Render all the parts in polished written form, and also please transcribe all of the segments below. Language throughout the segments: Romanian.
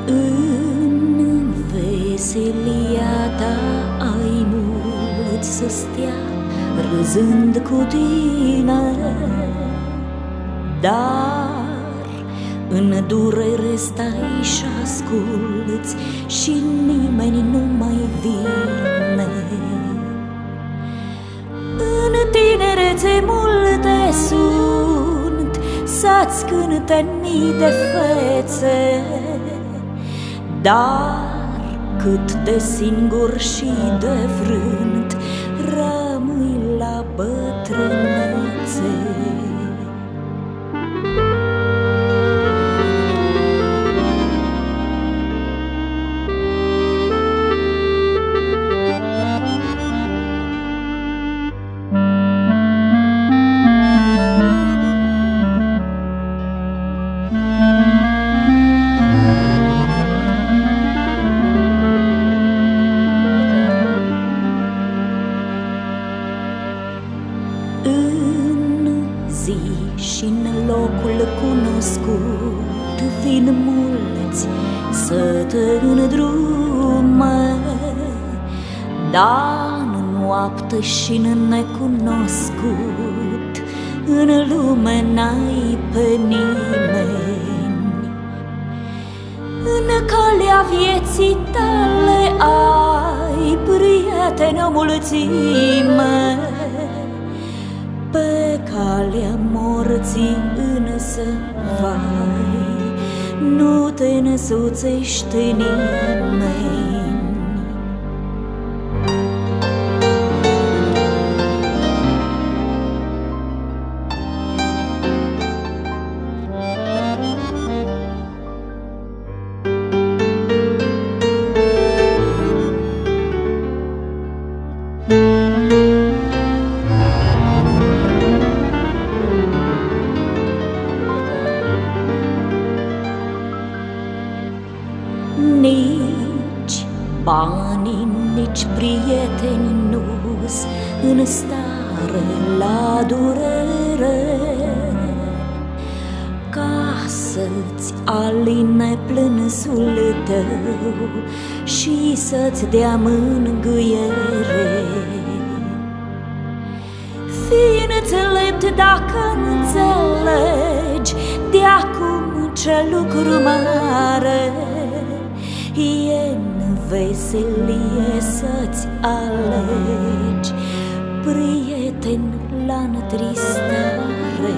În veselia ta ai mulți să stea râzând cu tine, dar în durere stai și asculți și nimeni nu mai vine. În tinerețe multe sunt să-ți cânte mii de fețe, dar cât de singur și de frânt rămâi la bătrânețe. În zi și-n locul cunoscut vin mulți să te îndrume, dar în noapte și-n necunoscut în lume n-ai pe nimeni. În calea vieții tale ai prieteni o mulțime, pe calea morții însă, vai, nu te însoțește nimeni. Nici banii, nici prieteni nu-s în stare la durere ca să-ți aline plânsul tău și să-ți dea mângâiere. Fii înțelept dacă înțelegi de acum ce lucru mare e-n veselie să-ți alegi prieten la întristare.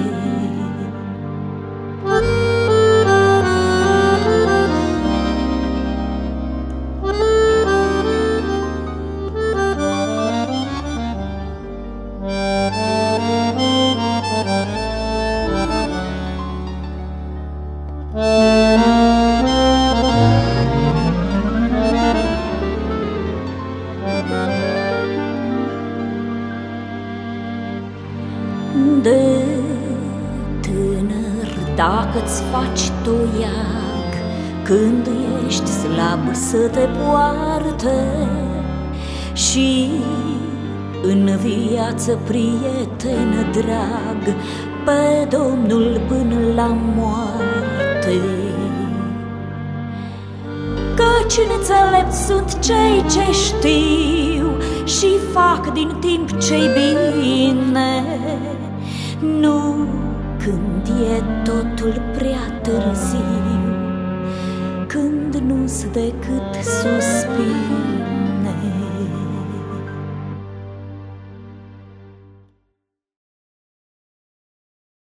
De tânăr dacă-ți faci toiag, când ești slab să te poarte, și în viață prieten drag pe Domnul până la moarte. Căci înțelepți sunt cei ce știu și fac din timp ce-i bine, nu când e totul prea târziu, când nu-s decât suspine.